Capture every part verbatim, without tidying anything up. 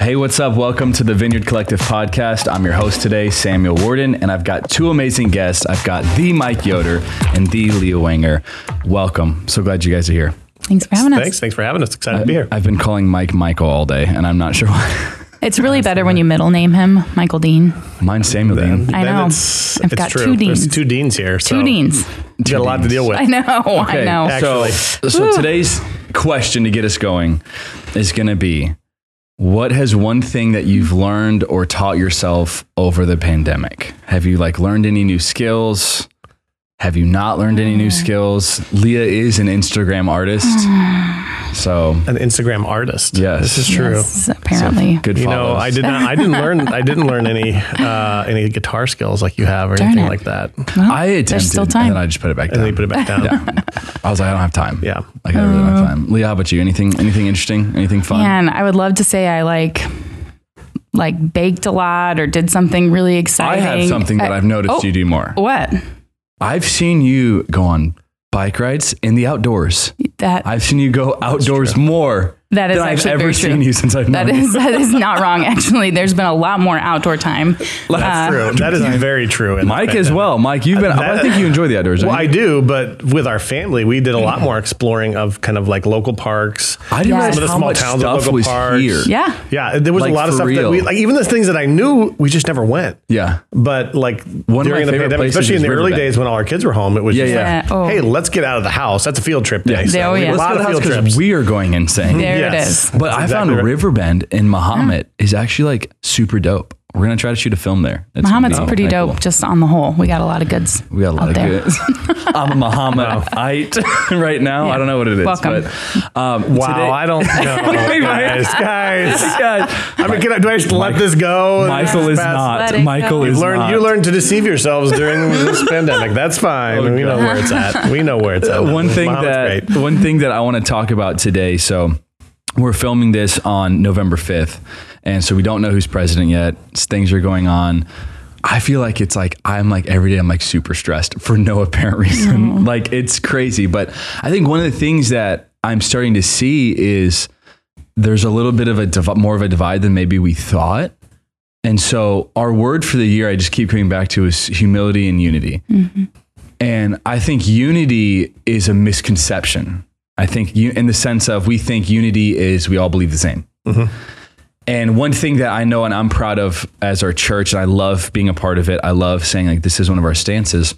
Hey, what's up? Welcome to the Vineyard Collective podcast. I'm your host today, Samuel Warden, and I've got two amazing guests. I've got the Mike Yoder and the Leah Wenger. Welcome. So glad you guys are here. Thanks for having us. Thanks. Thanks for having us. Excited I, to be here. I've been calling Mike Michael all day, and I'm not sure why. It's really better when you middle name him, Michael Dean. Mine's Samuel Dean. I know. It's, I've it's got true. two Deans. There's two Deans here. So Two Deans. You got a lot to deal with. I know. I know. Actually. So, so today's question to get us going is going to be, what has one thing that you've learned or taught yourself over the pandemic? Have you like learned any new skills? Have you not learned any new skills? Leah is an Instagram artist. So An Instagram artist. Yes. This is true. Yes, apparently. good You know, follows. I did not. I didn't learn. I didn't learn any uh, any guitar skills like you have or Darn anything it. like that. Well, I attempted, there's still and time. then I just put it back And down. then you put it back down. Yeah. I was like, I don't have time. Yeah. Like, I really don't have time. Leah, how about you? Anything, anything interesting? Anything fun? Man, I would love to say I like like baked a lot or did something really I exciting. have something that I- I've noticed oh, you do more. What? I've seen you go on bike rides in the outdoors. That I've seen you go outdoors more That is than I've actually ever very seen true. you since I've known that you. is that is not wrong. Actually, there's been a lot more outdoor time. That's Uh, true. That is very true. in Mike the as pandemic. well. Mike, you've been, I That- think you enjoy the outdoors. Well, don't I you? do, but with our family, we did a lot more exploring of kind of like local parks. I didn't Yeah. realize Some of the how small much towns with stuff local was parks. here. Yeah. Yeah, there was Like, a lot of for stuff that real. we like. Even the things that I knew, we just never went. Yeah. But like One of my during the favorite pandemic, places especially in is the early Riverbend. days when all our kids were home, it was Yeah, just yeah. like, Yeah. Oh. hey, let's get out of the house. That's a field trip day. Yeah. So Oh, we yeah. did a Let's lot Let's go to of the house field 'cause trips. we are going insane. There Yes. it is. But I That's found exactly right. Riverbend in Mahomet is actually like super dope. We're going to try to shoot a film there. It's gonna Muhammad's be pretty kinda dope, cool. just on the whole. We got a lot of goods. We got a lot out of there. good. I'm a Muhammadite right now. I don't know what it is. Welcome. But, um, Wow, today- I don't know, Wait, wait. guys. Guys, Guys, I mean, can I, do I just let this go? Michael is Pass- not. Let it Michael go. is Learn, not. you learned to deceive yourselves during this pandemic. That's fine. Oh, we know God. where it's at. We know where it's at. one thing Muhammad's that great. one thing that I want to talk about today. So we're filming this on November fifth, and so we don't know who's president yet. Things are going on. I feel like it's like I'm like every day I'm like super stressed for no apparent reason. Like it's crazy, but I think one of the things that I'm starting to see is there's a little bit of a div- more of a divide than maybe we thought. And so our word for the year I just keep coming back to is humility and unity. And I think unity is a misconception. I think you, in the sense of we think unity is we all believe the same. And one thing that I know and I'm proud of as our church, and I love being a part of it, I love saying like this is one of our stances,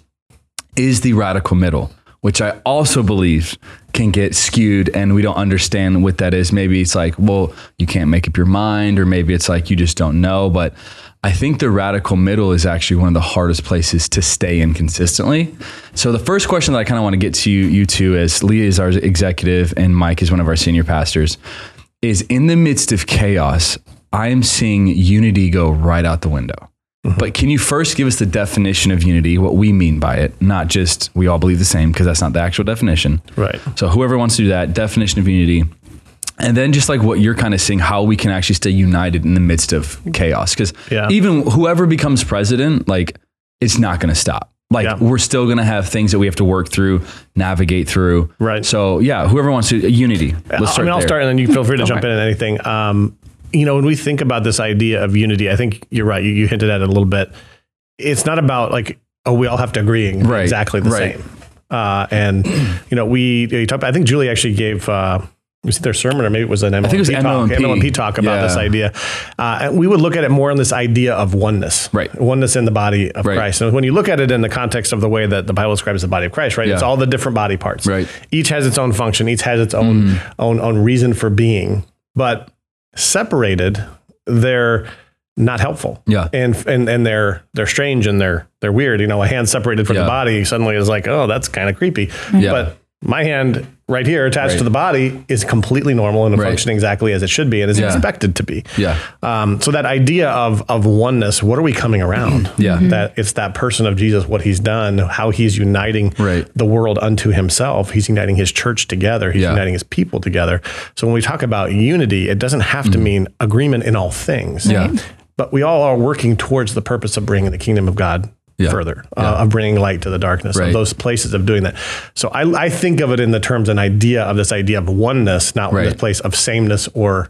is the radical middle, which I also believe can get skewed and we don't understand what that is. Maybe it's like, well, you can't make up your mind, or maybe it's like you just don't know. But I think the radical middle is actually one of the hardest places to stay in consistently. So the first question that I kind of want to get to you, you two, as Leah is our executive and Mike is one of our senior pastors, is in the midst of chaos, I am seeing unity go right out the window. But can you first give us the definition of unity, what we mean by it, not just we all believe the same, because that's not the actual definition. Right. So whoever wants to do that, definition of unity, and then just like what you're kind of seeing, how we can actually stay united in the midst of chaos. Because Yeah. even whoever becomes president, like it's not going to stop. Like Yeah. we're still going to have things that we have to work through, navigate through. Right. So yeah, whoever wants to, unity. Let's I start mean, I'll there. start and then you feel free to jump Okay. in on anything. Um, you know, when we think about this idea of unity, I think you're right. You, you hinted at it a little bit. It's not about like, oh, we all have to agree Right. exactly the Right. same. Uh, and, you know, we, you talked, I think Julie actually gave, uh, was it their sermon or maybe it was an M L M P think it was talk, M L M P. M L M P talk about Yeah. this idea. Uh, and we would look at it more on this idea of oneness, Right. Oneness in the body of Right. Christ. And when you look at it in the context of the way that the Bible describes the body of Christ, right? It's Yeah. all the different body parts. Right. Each has its own function. Each has its own, Mm. own, own reason for being, but separated, they're not helpful. Yeah. And, and, and they're, they're strange and they're, they're weird. You know, a hand separated from Yeah. the body suddenly is like, oh, that's kind of creepy. Yeah. But my hand right here attached Right. to the body is completely normal and Right. functioning exactly as it should be and is Yeah. expected to be. Yeah. Um, so that idea of of oneness, what are we coming around? Yeah. Mhm. That it's that person of Jesus, what he's done, how he's uniting Right. the world unto himself. He's uniting his church together. He's Yeah. uniting his people together. So when we talk about unity, it doesn't have to mean agreement in all things. Yeah. But we all are working towards the purpose of bringing the kingdom of God Yeah. further, Yeah. uh, of bringing light to the darkness, Right. of those places of doing that. So I, I think of it in the terms and idea of this idea of oneness, not Right. this place of sameness or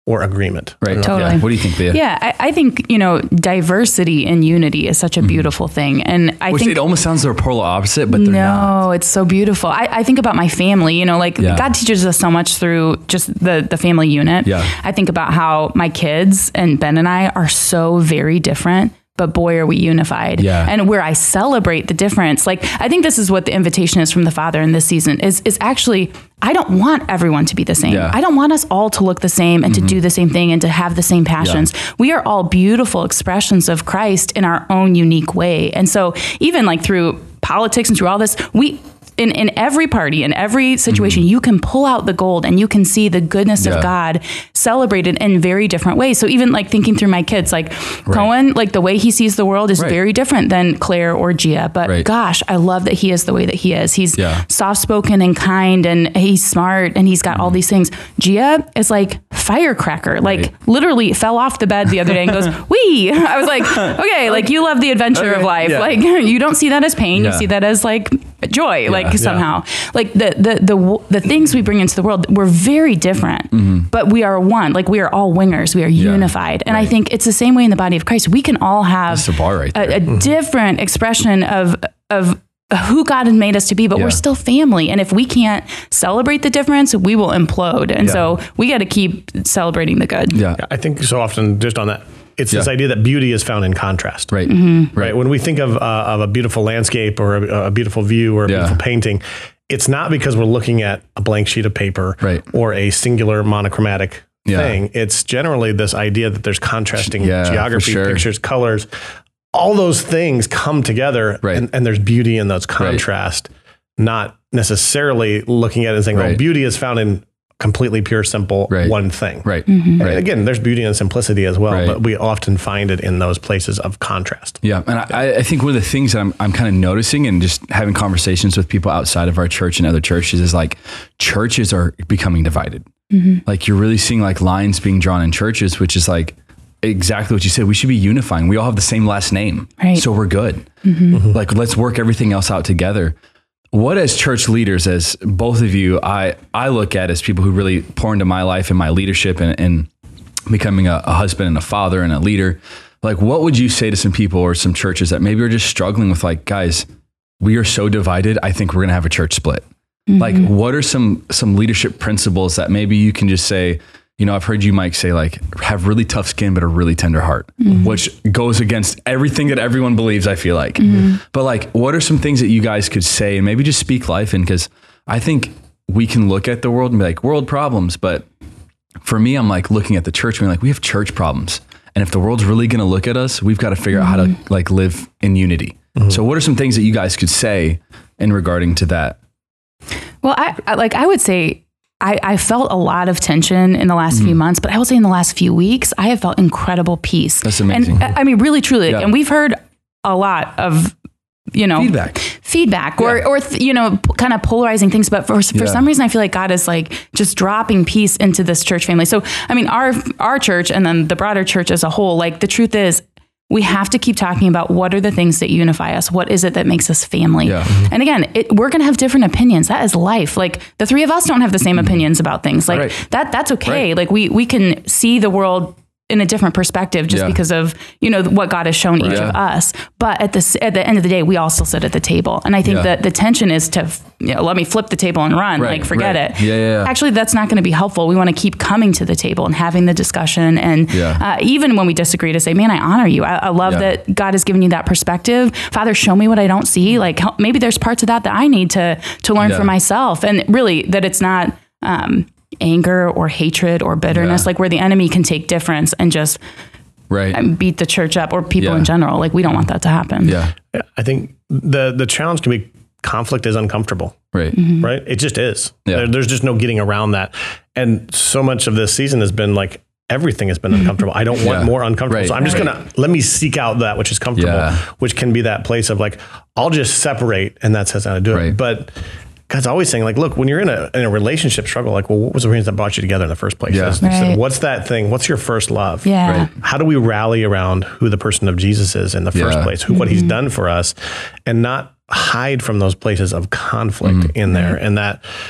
or agreement. Right. Totally. Yeah. What do you think, Thea? Yeah, I, I think, you know, diversity and unity is such a beautiful thing. And I Which think it almost sounds they're polar opposite, but they're no, not. it's so beautiful. I, I think about my family, you know, like Yeah. God teaches us so much through just the, the family unit. Yeah. I think about how my kids and Ben and I are so very different, but boy, are we unified. Yeah. And where I celebrate the difference. Like, I think this is what the invitation is from the Father in this season is, is actually, I don't want everyone to be the same. Yeah. I don't want us all to look the same and mm-hmm. to do the same thing and to have the same passions. Yeah. We are all beautiful expressions of Christ in our own unique way. And so even like through politics and through all this, we, In, in every party, in every situation, mm-hmm. you can pull out the gold and you can see the goodness yeah. of God celebrated in very different ways. So even like thinking through my kids, like right. Cohen, like the way he sees the world is right. very different than Claire or Gia. But right. gosh, I love that he is the way that he is. He's yeah. soft-spoken and kind, and he's smart, and he's got mm-hmm. all these things. Gia is like firecracker, like right. literally fell off the bed the other day and goes, wee. I was like, okay, like you love the adventure okay. of life. Yeah. Like you don't see that as pain. Yeah. You see that as like joy. Yeah. Like somehow yeah. like the, the the the things we bring into the world, we're very different, mm-hmm. but we are one. Like we are all wingers. We are yeah. unified. And right. I think it's the same way in the body of Christ. We can all have That's the bar right there. a, a mm-hmm. different expression of of who God has made us to be, but yeah. we're still family. And if we can't celebrate the difference, we will implode. And yeah. so we got to keep celebrating the good. Yeah. I think so often just on that, it's yeah. this idea that beauty is found in contrast. Right. Mm-hmm. Right. When we think of, uh, of a beautiful landscape or a, a beautiful view or a yeah. beautiful painting, it's not because we're looking at a blank sheet of paper right. or a singular monochromatic yeah. thing. It's generally this idea that there's contrasting yeah, geography, sure. pictures, colors, all those things come together right. and, and there's beauty in those contrast, right. not necessarily looking at it and saying, right. oh, beauty is found in completely pure, simple, right. one thing. Right. Mm-hmm. right. Again, there's beauty and simplicity as well, right. but we often find it in those places of contrast. Yeah. And I, I think one of the things that I'm, I'm kind of noticing and just having conversations with people outside of our church and other churches is like churches are becoming divided. Mm-hmm. Like you're really seeing like lines being drawn in churches, which is like exactly what you said. We should be unifying. We all have the same last name. Right. So we're good. Mm-hmm. Mm-hmm. Like, let's work everything else out together. What as church leaders, as both of you, I, I look at as people who really pour into my life and my leadership and, and becoming a, a husband and a father and a leader, like what would you say to some people or some churches that maybe are just struggling with like, guys, we are so divided. I think we're going to have a church split. Mm-hmm. Like what are some, some leadership principles that maybe you can just say, you know, I've heard you, Mike, say like have really tough skin, but a really tender heart, mm-hmm. which goes against everything that everyone believes, I feel like. Mm-hmm. But like, what are some things that you guys could say and maybe just speak life in? Because I think we can look at the world and be like, world problems. But for me, I'm like looking at the church and being like, we have church problems. And if the world's really going to look at us, we've got to figure mm-hmm. out how to like live in unity. Mm-hmm. So what are some things that you guys could say in regarding to that? Well, I, I like, I would say, I, I felt a lot of tension in the last mm. few months, but I will say in the last few weeks, I have felt incredible peace. That's amazing. And I mean, really, truly. Yeah. And we've heard a lot of, you know, feedback, feedback yeah. or, or, you know, p- kind of polarizing things. But for, for yeah. some reason, I feel like God is like just dropping peace into this church family. So, I mean, our, our church and then the broader church as a whole, like the truth is, we have to keep talking about what are the things that unify us? What is it that makes us family? Yeah. And again, it, we're going to have different opinions. That is life. Like the three of us don't have the same opinions about things. Like right. that, that's okay. Right. Like we, we can see the world in a different perspective just yeah. because of, you know, what God has shown right. each yeah. of us. But at the, at the end of the day, we all still sit at the table. And I think yeah. that the tension is to, you know, let me flip the table and run, right. like forget right. it. Yeah, yeah, yeah. Actually, that's not going to be helpful. We want to keep coming to the table and having the discussion. And yeah. uh, even when we disagree, to say, man, I honor you. I, I love yeah. that God has given you that perspective. Father, show me what I don't see. Like help, maybe there's parts of that that I need to, to learn yeah. for myself. And really that it's not, um, anger or hatred or bitterness, yeah. like where the enemy can take difference and just right. beat the church up or people yeah. in general. Like we don't want that to happen. Yeah. Yeah, I think the the challenge can be conflict is uncomfortable. Right. Mm-hmm. Right. It just is. Yeah. There, there's just no getting around that. And so much of this season has been like, everything has been uncomfortable. I don't want yeah. more uncomfortable. Right. So I'm just right. going to, let me seek out that which is comfortable, Yeah. which can be that place of like, I'll just separate and that says how to do Right. it. But God's always saying like, look, when you're in a, in a relationship struggle, like, well, what was the reason that brought you together in the first place? Yeah. He said, Right. what's that thing? What's your first love? Yeah. Right. How do we rally around who the person of Jesus is in the first Yeah. place, who, what he's done for us, and not hide from those places of conflict Mm-hmm. in there. And that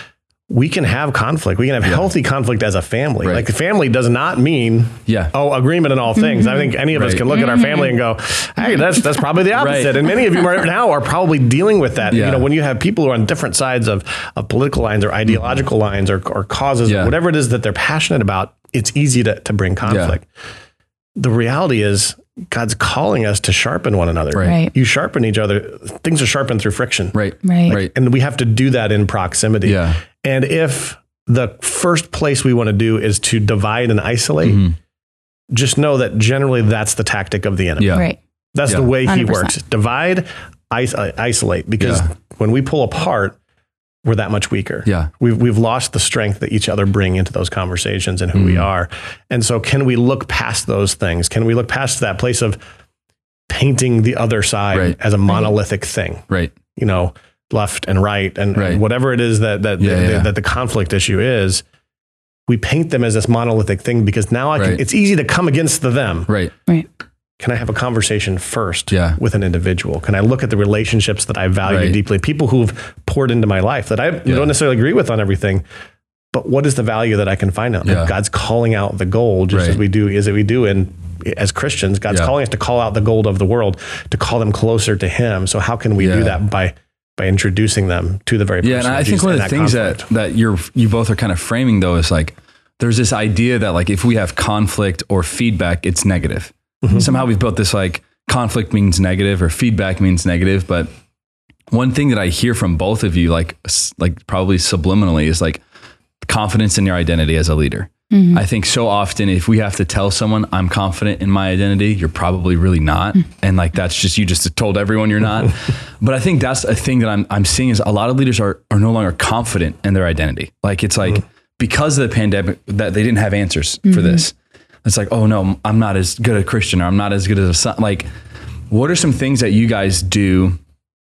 we can have conflict. We can have Yeah. healthy conflict as a family. Right. Like the family does not mean, Yeah. oh, agreement in all things. I think any of us Right. can look at our family and go, hey, that's that's probably the opposite. Right. And many of you right now are probably dealing with that. Yeah. You know, when you have people who are on different sides of, of political lines or ideological lines or, or causes, Yeah. or whatever it is that they're passionate about, it's easy to, to bring conflict. The reality is God's calling us to sharpen one another. Right. Right. You sharpen each other. Things are sharpened through friction. Right. Right. Right. And we have to do that in proximity. Yeah. And if the first place we want to do is to divide and isolate, Mhm. just know that generally that's the tactic of the enemy. Yeah. Right. That's Yeah. the way he one hundred percent. works. Divide, is- isolate. Because Yeah. when we pull apart, we're that much weaker. Yeah. We've, we've lost the strength that each other bring into those conversations and who we are. And so can we look past those things? Can we look past that place of painting the other side Right. as a monolithic thing? Right. You know, left and right and, Right. and whatever it is that that, Yeah, that, yeah. that the conflict issue is, we paint them as this monolithic thing because now I can, Right. it's easy to come against the them. Right. Right. Can I have a conversation first Yeah. with an individual? Can I look at the relationships that I value Right. deeply? People who've poured into my life that I Yeah. don't necessarily agree with on everything, but what is the value that I can find out? Yeah. If God's calling out the gold, just Right. as we do, as we do in as Christians, God's Yeah. calling us to call out the gold of the world, to call them closer to Him. So how can we Yeah. do that? By by introducing them to the very person Yeah, and I of think Jesus one of in the things conflict. that that you're you both are kind of framing though is like there's this idea that like if we have conflict or feedback, it's negative. Mm-hmm. Somehow we've built this like conflict means negative or feedback means negative. But one thing that I hear from both of you, like s- like probably subliminally, is like confidence in your identity as a leader. I think so often if we have to tell someone I'm confident in my identity, you're probably really not. And like, that's just, you just told everyone you're not. But I think that's a thing that I'm, I'm seeing is a lot of leaders are, are no longer confident in their identity. Like it's like, because of the pandemic that they didn't have answers for this. It's like, oh no, I'm not as good a Christian or I'm not as good as a son. Like, what are some things that you guys do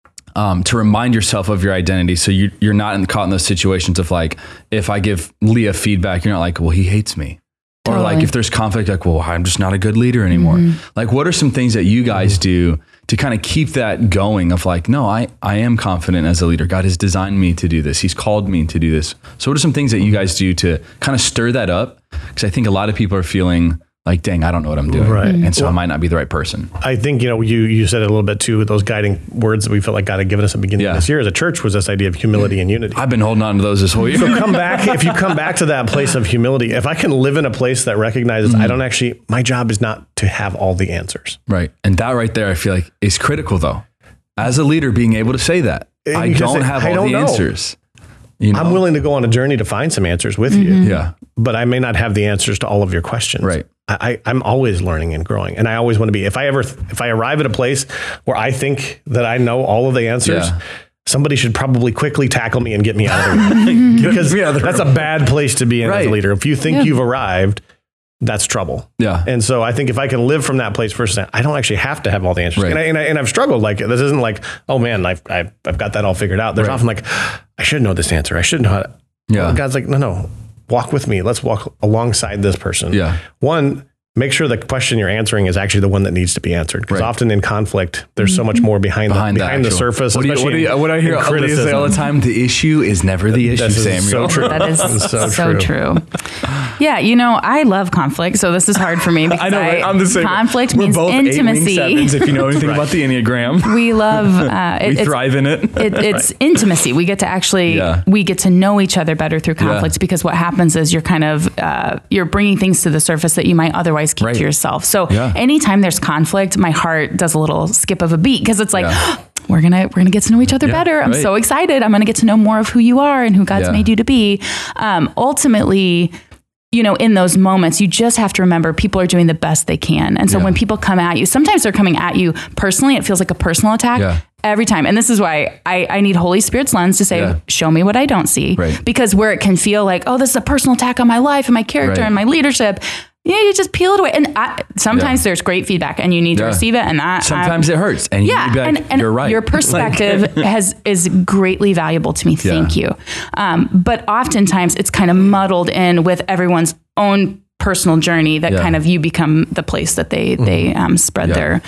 Um, to remind yourself of your identity, so you, you're not in, caught in those situations of like, if I give Leah feedback, you're not like, well, he hates me. Or Totally. like if there's conflict, like, well, I'm just not a good leader anymore. Like, what are some things that you guys do to kind of keep that going of like, no, I, I am confident as a leader. God has designed me to do this. He's called me to do this. So what are some things that you guys do to kind of stir that up? Because I think a lot of people are feeling like, dang, I don't know what I'm doing. Right. And so I might not be the right person. I think, you know, you you said it a little bit too, those guiding words that we felt like God had given us at the beginning Yeah. of this year as a church was this idea of humility and unity. I've been holding on to those this whole year. So come back, if you come back to that place of humility, if I can live in a place that recognizes I don't actually, my job is not to have all the answers. Right. And that right there, I feel like is critical though. As a leader, being able to say that And I you can don't say, have "I all don't the know." answers. You know? I'm willing to go on a journey to find some answers with you, Yeah. but I may not have the answers to all of your questions. Right. I, I, I'm always learning and growing. And I always want to be, if I ever, if I arrive at a place where I think that I know all of the answers, Yeah. somebody should probably quickly tackle me and get me out of the room. Because me out of the that's a bad place to be in as Right. a leader. If you think Yeah. you've arrived, that's trouble. Yeah. And so I think if I can live from that place first, I don't actually have to have all the answers. Right. And, I, and, I, and I've struggled. Like, this isn't like, oh man, I've, I've, I've got that all figured out. There's Right. often like, I should know this answer. I should know how to. Yeah. Well, God's like, no, no, walk with me. Let's walk alongside this person. Yeah. One, make sure the question you're answering is actually the one that needs to be answered. Because Right. often in conflict, there's so much more behind, Behind, the, behind the, actual- surface. What, do you, what, do you, especially what I hear in Leah say all criticism. the time, the issue is never the issue, This is Samuel. so true. That is It's so, so true. Yeah, you know, I love conflict, so this is hard for me because I know, right? I'm the same. conflict We're means both eight-wing intimacy. sevens, if you know anything Right. about the Enneagram. We love uh, it, We it's, thrive in it. it, it's intimacy. We get to actually Yeah. we get to know each other better through Yeah. conflict because what happens is you're kind of uh, you're bringing things to the surface that you might otherwise keep Right. to yourself. So Yeah. anytime there's conflict, my heart does a little skip of a beat because it's like. Yeah. We're gonna we're gonna get to know each other Yeah, better. I'm right. so excited. I'm gonna get to know more of who you are and who God's Yeah. made you to be. Um, ultimately, you know, in those moments, you just have to remember people are doing the best they can. And so Yeah. when people come at you, sometimes they're coming at you personally. It feels like a personal attack Yeah. every time. And this is why I, I need Holy Spirit's lens to say, Yeah. show me what I don't see. Right. Because where it can feel like, oh, this is a personal attack on my life and my character Right. and my leadership. Yeah, you just peel it away. And I, sometimes Yeah. there's great feedback and you need to Yeah. receive it. And that Sometimes I, it hurts. And you yeah, need to be like, and, and you're right. your perspective has is greatly valuable to me. Thank Yeah. you. Um, but oftentimes it's kind of muddled in with everyone's own personal journey that Yeah. kind of you become the place that they they um, spread Yeah. their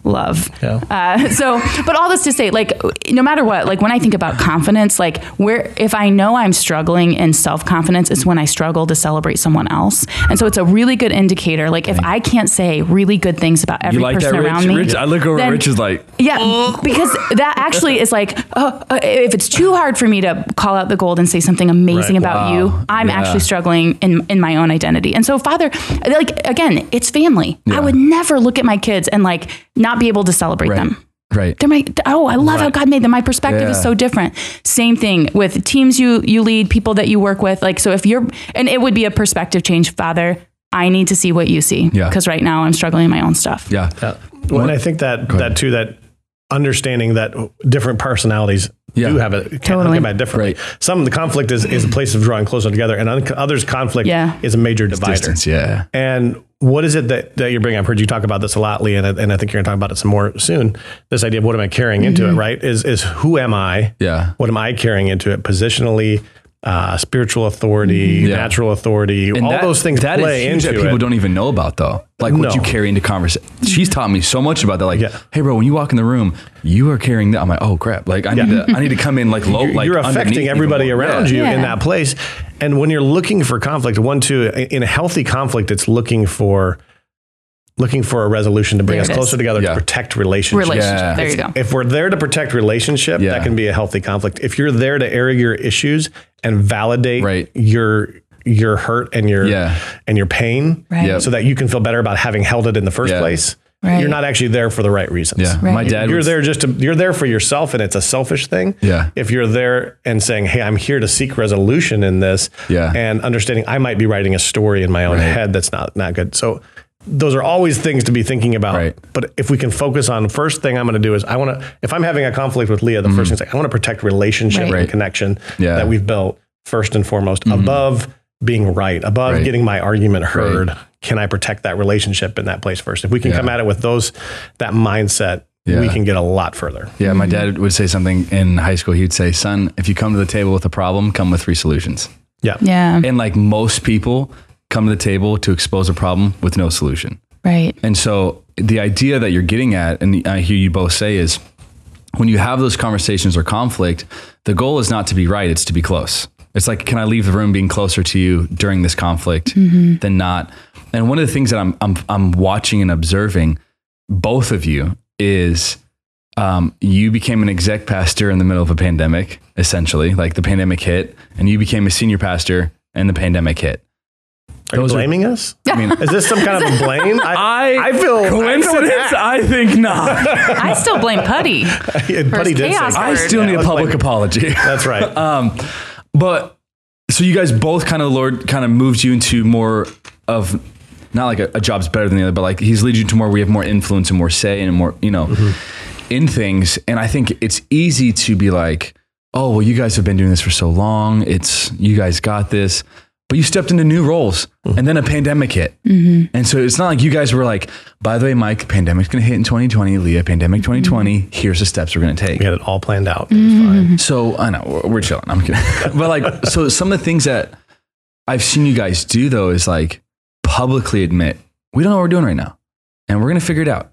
love. Yeah. Uh, so, but all this to say, like, no matter what, like when I think about confidence, like where, if I know I'm struggling in self-confidence, it's when I struggle to celebrate someone else. And so it's a really good indicator. Like if I can't say really good things about every You like person that, around Rich? me. Rich? I look over then- at Rich is like, Yeah, because that actually is like, oh, uh, if it's too hard for me to call out the gold and say something amazing Right. about Wow. you, I'm Yeah. actually struggling in, in my own identity. And so, Father, like, again, it's family. Yeah. I would never look at my kids and like not be able to celebrate right, them. right. They're my, oh, I love how Right. God made them. My perspective is Yeah. so different. Same thing with teams you you lead, people that you work with. Like, so if you're, and it would be a perspective change, Father, I need to see what you see. Yeah. Because right now I'm struggling in my own stuff. Yeah. Yeah. Well, and I think that that too, that understanding that different personalities Yeah. do have it, can Totally. come at differently. Right. Some of the conflict is, is a place of drawing closer together, and un- others conflict Yeah. is a major divider. Distance. Yeah. And what is it that, that you're bringing? I've heard you talk about this a lot, Lee, and, I- and I think you're going to talk about it some more soon. This idea of what am I carrying into it, right? Is is who am I? Yeah. What am I carrying into it positionally? Uh, spiritual authority, Yeah. natural authority, And all that- those things that is play huge into that people it. don't even know about though. Like what No. you carry into conversation. She's taught me so much about that. Like, Yeah. hey bro, when you walk in the room, you are carrying that. I'm like, oh crap. Like I need Yeah. to I need to come in like low. You're, like you're underneath affecting even everybody more. around Yeah. you in Yeah. that place. And when you're looking for conflict, one, two, in a healthy conflict, it's looking for looking for a resolution to bring There us it is. closer together Yeah. to protect relationships. Relationship. Yeah. There you go. If we're there to protect relationship, Yeah. that can be a healthy conflict. If you're there to air your issues and validate Right. your your hurt and your Yeah. and your pain, Right. Yeah. so that you can feel better about having held it in the first Yeah. place, Right. you're not actually there for the right reasons. Yeah. Right. My dad You're was, there just to, you're there for yourself, and it's a selfish thing. Yeah. If you're there and saying, hey, I'm here to seek resolution in this, Yeah. and understanding I might be writing a story in my own Right. head that's not, not good. So those are always things to be thinking about. Right. But if we can focus on, first thing I'm going to do is I want to, if I'm having a conflict with Leah, the first thing is like, I want to protect relationship Right. and Right. connection Yeah. that we've built first and foremost, above being right, above Right. getting my argument heard. Can I protect that relationship in that place first? If we can Yeah. come at it with those, that mindset, Yeah. we can get a lot further. Yeah, my dad would say something in high school. He'd say, son, if you come to the table with a problem, come with three solutions. Yeah. Yeah. And like most people come to the table to expose a problem with no solution. Right. And so the idea that you're getting at, and I hear you both say, is when you have those conversations or conflict, the goal is not to be right, it's to be close. It's like, can I leave the room being closer to you during this conflict than not? And one of the things that I'm I'm I'm watching and observing, both of you, is um, you became an exec pastor in the middle of a pandemic, essentially. Like the pandemic hit, and you became a senior pastor and the pandemic hit. Are you Those are- blaming us? I mean, Is this some kind of a blame? I, I feel coincidence? I, feel I think not. I still blame Putty. attacked. for Putty his did say chaos that. I word. still Yeah, need a let's public blame- apology. That's right. Um, but so you guys both kind of, Lord kind of moved you into more of not like a, a job's better than the other, but like he's leading you to more, we have more influence and more say and more, you know, in things. And I think it's easy to be like, oh, well, you guys have been doing this for so long. It's, you guys got this, but you stepped into new roles and then a pandemic hit. And so it's not like you guys were like, by the way, Mike, pandemic's going to hit in twenty twenty, Leah, pandemic twenty twenty, here's the steps we're going to take. We had it all planned out. It was fine. So I know we're, we're chilling. I'm kidding. But like, so some of the things that I've seen you guys do though is like publicly admit we don't know what we're doing right now, and we're gonna figure it out.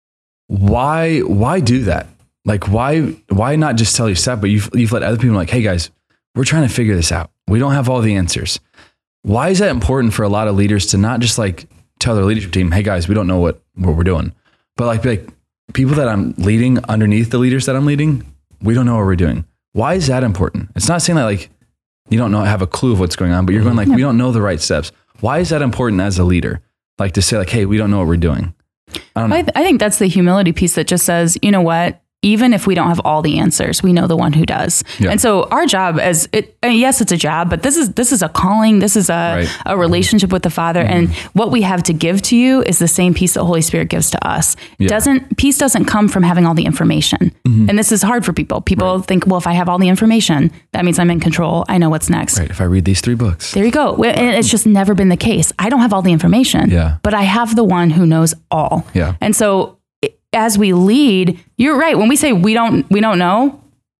Why? Why do that? Like, why? Why not just tell your staff? But you've you've let other people know, like, hey guys, we're trying to figure this out. We don't have all the answers. Why is that important for a lot of leaders to not just like tell their leadership team, hey guys, we don't know what what we're doing, but like be like people that I'm leading underneath the leaders that I'm leading, we don't know what we're doing. Why is that important? It's not saying that like you don't know have a clue of what's going on, but you're going like, we don't know the right steps. Why is that important as a leader? Like to say like, hey, we don't know what we're doing. I don't know. I, th- I think that's the humility piece that just says, you know what? Even if we don't have all the answers, we know the one who does. Yeah. And so our job as it, I mean, yes, it's a job, but this is, this is a calling. This is a, Right. a relationship with the Father. Mm-hmm. And what we have to give to you is the same peace that Holy Spirit gives to us. Yeah. Doesn't, peace doesn't come from having all the information. Mm-hmm. And this is hard for people. People Right. think, well, if I have all the information, that means I'm in control. I know what's next. Right. If I read these three books. There you go. Well, And it's just never been the case. I don't have all the information, Yeah. but I have the one who knows all. Yeah. And so i- as we lead, you're right. When we say we don't, we don't know,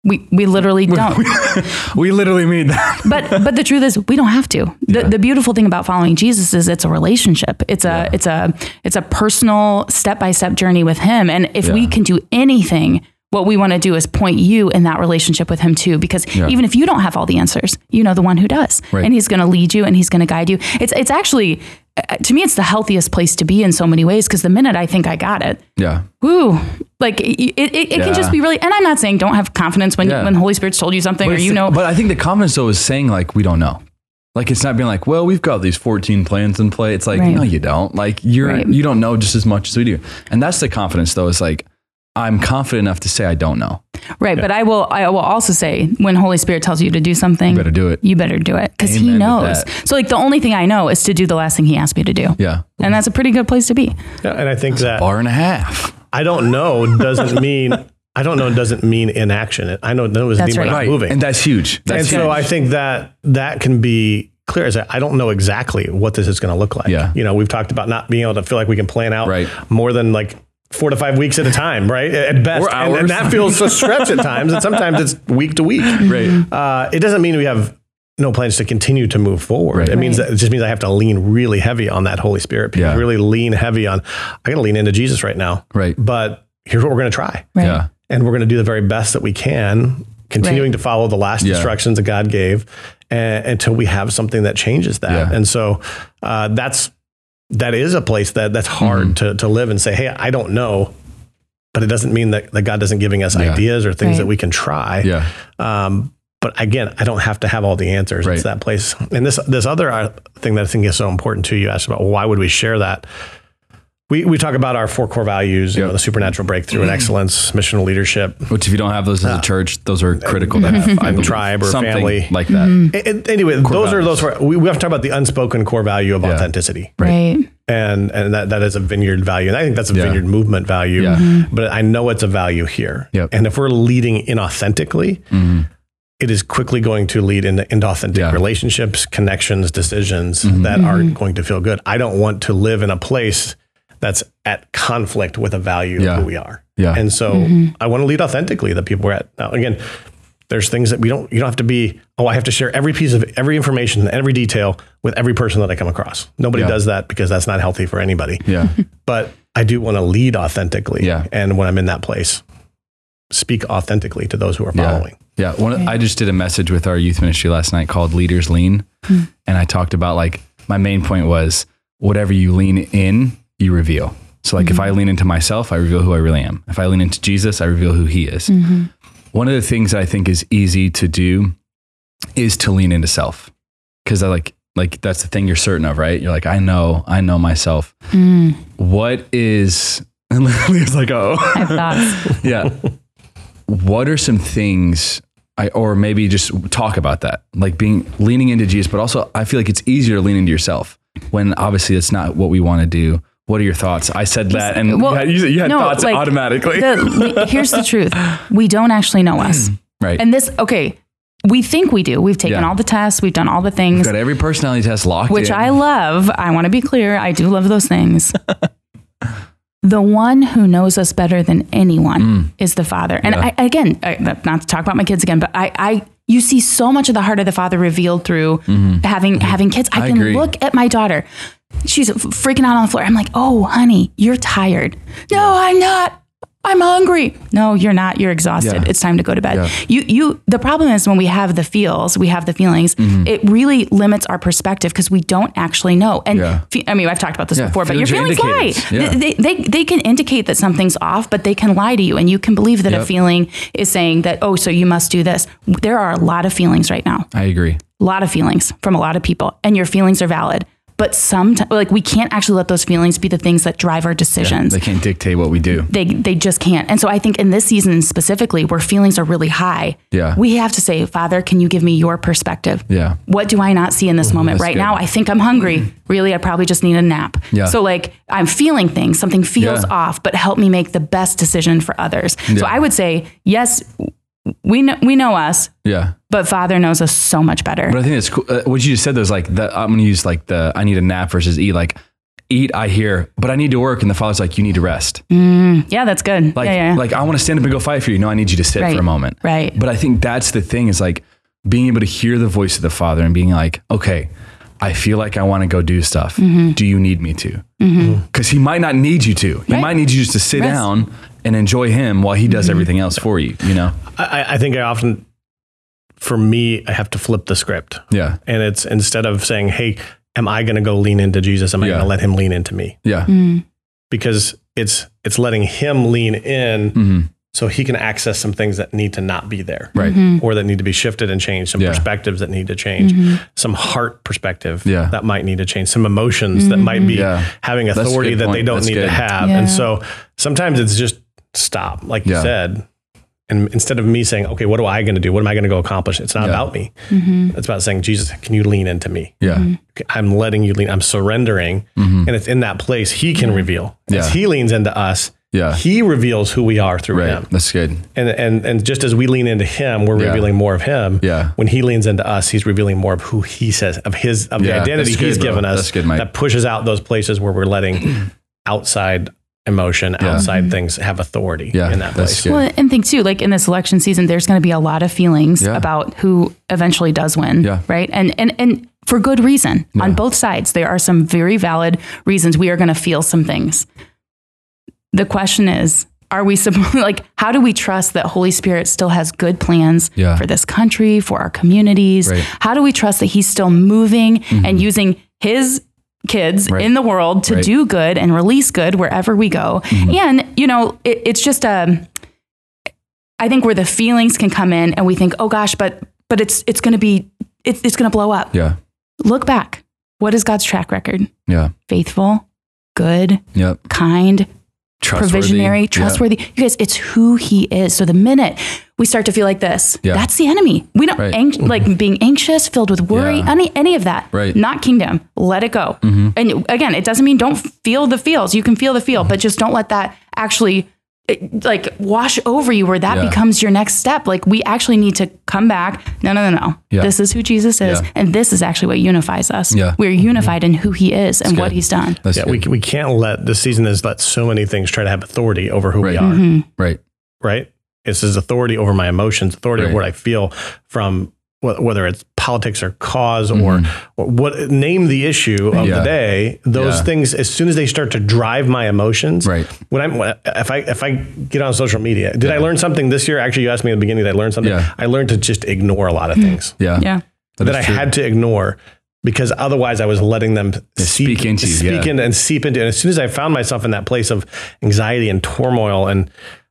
We we literally don't. We literally mean that. but but the truth is, we don't have to. The, Yeah. the beautiful thing about following Jesus is it's a relationship. It's a Yeah. it's a it's a personal step by step journey with Him. And if Yeah. we can do anything, what we want to do is point you in that relationship with Him too. Because Yeah. even if you don't have all the answers, you know the one who does, Right. and He's going to lead you and He's going to guide you. It's it's actually. Uh, to me, it's the healthiest place to be in so many ways, because the minute I think I got it, Yeah. woo, like it, it, it, it Yeah. can just be really, and I'm not saying don't have confidence when, Yeah. when the Holy Spirit's told you something, But or it's you the- know. But I think the confidence though is saying like, we don't know. Like, it's not being like, well, we've got these fourteen plans in play. It's like, Right. no, you don't. Like you're, Right. you don't know just as much as we do. And that's the confidence though, is like, I'm confident enough to say I don't know. Right. But I will, I will also say when Holy Spirit tells you to do something, You better do it. You better do it, because He Amen to knows. that. So like the only thing I know is to do the last thing He asked me to do. Yeah. And that's a pretty good place to be. Yeah, and I think that Bar and a half. I don't know doesn't mean I don't know doesn't mean inaction. I know no doesn't That's mean we're right. not moving. And that's huge. That's and huge. so I think that that can be clear as I don't know exactly what this is going to look like. Yeah. You know, we've talked about not being able to feel like we can plan out Right. more than like four to five weeks at a time, right? At best. Or And, hours. and that feels a stretch at times. And sometimes it's week to week. Right. Uh, it doesn't mean we have no plans to continue to move forward. Right. It means Right. that it just means I have to lean really heavy on that Holy Spirit piece. Yeah. Really lean heavy on, I got to lean into Jesus right now. Right. But here's what we're going to try. Right. Yeah. And we're going to do the very best that we can, continuing Right. to follow the last Yeah. instructions that God gave uh, until we have something that changes that. Yeah. And so uh, that's, that is a place that that's hard Mhm. to, to live and say, hey, I don't know, but it doesn't mean that, that God doesn't giving us Yeah. ideas or things Right. that we can try. Yeah. Um, but again, I don't have to have all the answers. Right. It's that place. And this, this other uh, thing that I think is so important too, you asked about, well, why would we share that? We, we talk about our four core values, you Yep. know, the supernatural breakthrough and excellence, missional leadership, Which if you don't have those as a church, those are critical to have. I believe. tribe or Something family. like that. Mm-hmm. And- and anyway, those are those. Where we, we have to talk about the unspoken core value of Yeah. authenticity, Right. and and that, that is a vineyard value, and I think that's a Yeah. vineyard movement value. Yeah. Mm-hmm. But I know it's a value here, Yep. and if we're leading inauthentically, Mhm. it is quickly going to lead into, into authentic Yeah. relationships, connections, decisions Mm-hmm. that aren't going to feel good. I don't want to live in a place that's at conflict with a value Yeah. of who we are. Yeah. And so I want to lead authentically that people are at. Now, again, there's things that we don't, you don't have to be, oh, I have to share every piece of every information and every detail with every person that I come across. Nobody Yeah. does that because that's not healthy for anybody. Yeah. But I do want to lead authentically. Yeah. And when I'm in that place, speak authentically to those who are Yeah. following. Yeah. One, of- I just did a message with our youth ministry last night called Leaders Lean. And I talked about like, my main point was whatever you lean in, you reveal. So like if I lean into myself, I reveal who I really am. If I lean into Jesus, I reveal who He is. One of the things I think is easy to do is to lean into self. Cause I like, like that's the thing you're certain of, right? You're like, I know, I know myself. What is, and Leah's like, oh, I have thoughts. yeah. What are some things I, or maybe just talk about that, like being leaning into Jesus, but also I feel like it's easier to lean into yourself when obviously it's not what we want to do. What are your thoughts? I said that and Well, you had, you, you had no, thoughts like, automatically. The, here's the truth. We don't actually know us. Right. And this, okay, we think we do. We've taken Yeah. all the tests. We've done all the things, Got every personality test locked which in. I love. I want to be clear. I do love those things. The one who knows us better than anyone is the Father. And Yeah. I, again, I, not to talk about my kids again, but I, I, you see so much of the heart of the Father revealed through having having kids. I, I can agree. look at my daughter. She's freaking out on the floor. I'm like, oh, honey, you're tired. No, I'm not. I'm hungry. No, you're not. You're exhausted. Yeah. It's time to go to bed. Yeah. You, you, the problem is when we have the feels, we have the feelings, it really limits our perspective because we don't actually know. And Yeah. fe- I mean, I've talked about this Yeah, before, but your feelings feelings are lie. indicators. Yeah. They, they, they can indicate that something's off, but they can lie to you. And you can believe that Yep. a feeling is saying that, oh, so you must do this. There are a lot of feelings right now, I agree. a lot of feelings from a lot of people, and your feelings are valid. But sometimes, like, we can't actually let those feelings be the things that drive our decisions. They can't dictate what we do. They they just can't. And so I think in this season specifically, where feelings are really high, Yeah. we have to say, Father, can you give me your perspective? Yeah. What do I not see in this moment? that's Right good. now, I think I'm hungry. Really, I probably just need a nap. Yeah. So like I'm feeling things, something feels Yeah. off, but help me make the best decision for others. So Yeah. I would say, yes, we know we know us, Yeah. but Father knows us so much better. But I think it's cool. Uh, what you just said, there's like, the, I'm going to use like the, I need a nap versus eat. Like eat, I hear, but I need to work. And the Father's like, you need to rest. Mm, yeah, that's good. Like, yeah, yeah. like I want to stand up and go fight for you. No, I need you to sit Right. for a moment. Right. But I think that's the thing is like being able to hear the voice of the Father and being like, okay, I feel like I want to go do stuff. Mm-hmm. Do you need me to? Because he might not need you to. He Right. might need you just to sit Rest. down and enjoy him while he does everything else for you, you know? I, I think I often, for me, I have to flip the script. Yeah. And it's instead of saying, hey, am I going to go lean into Jesus? Am I Yeah. going to let him lean into me? Yeah. Mm. Because it's it's letting him lean in Mm-hmm. so he can access some things that need to not be there. Right. Or that need to be shifted and changed, some Yeah. perspectives that need to change, some heart perspective Yeah. that might need to change, some emotions that might be Yeah. having That's a authority good that they point. don't That's need good. to have. Yeah. And so sometimes it's just stop, like Yeah. you said. And instead of me saying, okay, what am I going to do? What am I going to go accomplish? It's not Yeah. about me. It's about saying, Jesus, can you lean into me? Yeah. I'm letting you lean. I'm surrendering. And it's in that place he can reveal. As Yeah. he leans into us, Yeah. he reveals who we are through Right. him. That's good. And, and, and just as we lean into him, we're Yeah. revealing more of him. Yeah. When he leans into us, he's revealing more of who he says, of his, of Yeah, the identity that's good, he's bro. given us. That's good, Mike. That pushes out those places where we're letting outside emotion, Yeah. outside things have authority Yeah, in that that's place. good. Well, and think too, like in this election season, there's going to be a lot of feelings Yeah. about who eventually does win, Yeah. right? And and and for good reason on both sides. There are some very valid reasons we are going to feel some things. The question is, are we supposed like how do we trust that Holy Spirit still has good plans Yeah. for this country, for our communities? Right. How do we trust that he's still moving and using his kids Right. in the world to Right. do good and release good wherever we go? And, you know, it, it's just a, I think where the feelings can come in and we think, oh gosh, but, but it's, it's going to be, it's, it's going to blow up. Yeah. Look back. What is God's track record? Yeah. Faithful, good, Yep. kind, Trustworthy. provisionary, Yeah. trustworthy. You guys, it's who he is. So the minute we start to feel like this, Yeah. that's the enemy. We don't Right. anx- like being anxious, filled with worry, Yeah. any any of that. Right. Mm-hmm. Not kingdom. Let it go. And again, it doesn't mean don't feel the feels. You can feel the feel, but just don't let that actually it, like wash over you where that Yeah. becomes your next step. Like we actually need to come back. No, no, no, no. Yeah. This is who Jesus is. Yeah. And this is actually what unifies us. Yeah. We're unified in who he is and what good. he's done. That's Yeah, good. we, we can't let this season has let so many things try to have authority over who we Right. are, Mm-hmm. Right. right? It's his authority over my emotions, authority Right. over what I feel from wh- whether it's politics or cause or, or what name the issue of Mm-hmm. Yeah. the day. Those Yeah. things, as soon as they start to drive my emotions, Right. when I'm when, if I if I get on social media, did I learn something this year? Actually, you asked me at the beginning, did I learn something? Yeah. I learned to just ignore a lot of things Yeah. Yeah. that is I true. had to ignore because otherwise I was letting them seep, speak into you, speak yeah. in and seep into. And as soon as I found myself in that place of anxiety and turmoil and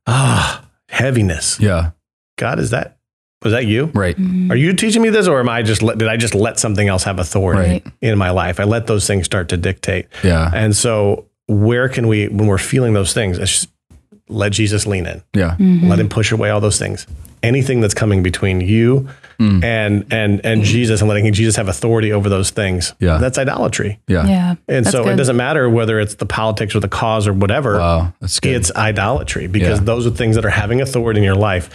ah heaviness, Yeah. God, is that was that you? Right. Are you teaching me this, or am I just let, did I just let something else have authority Right. in my life? I let those things start to dictate. Yeah. And so, where can we, when we're feeling those things, it's just let Jesus lean in. Yeah. Let him push away all those things. Anything that's coming between you Mm. and and and Jesus, and letting Jesus have authority over those things. Yeah. That's idolatry. Yeah. Yeah. And That's so it good. doesn't matter whether it's the politics or the cause or whatever. Wow. That's good. It's idolatry because Yeah. those are things that are having authority in your life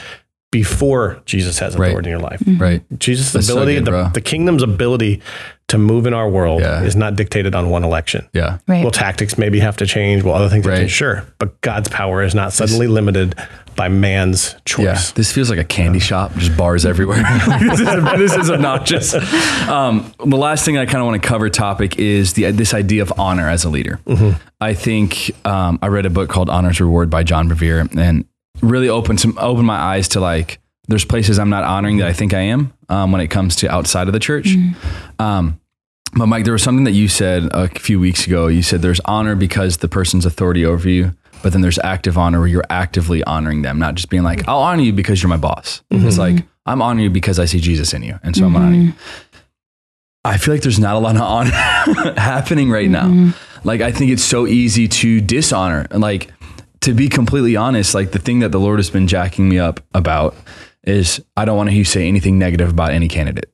before Jesus has Right. authority in your life. right. Jesus' That's so ability, good, the, bro. the kingdom's ability to move in our world Yeah. is not dictated on one election. Yeah. Right. Well, tactics maybe have to change. Well, other things have to Right. change. Sure. But God's power is not suddenly limited by man's choice. Yeah, this feels like a candy shop, just bars everywhere. this, is, this is obnoxious. Um, the last thing I kind of want to cover topic is the this idea of honor as a leader. I think um, I read a book called Honor's Reward by John Bevere, and really opened some opened my eyes to like there's places I'm not honoring that I think I am um, when it comes to outside of the church. Um, but Mike, there was something that you said a few weeks ago. You said there's honor because the person's authority over you. But then there's active honor where you're actively honoring them, not just being like, I'll honor you because you're my boss. It's like, I'm honoring you because I see Jesus in you. And so I'm honoring you. I feel like there's not a lot of honor happening right now. Like, I think it's so easy to dishonor. And like, to be completely honest, like the thing that the Lord has been jacking me up about is I don't want to hear you say anything negative about any candidate.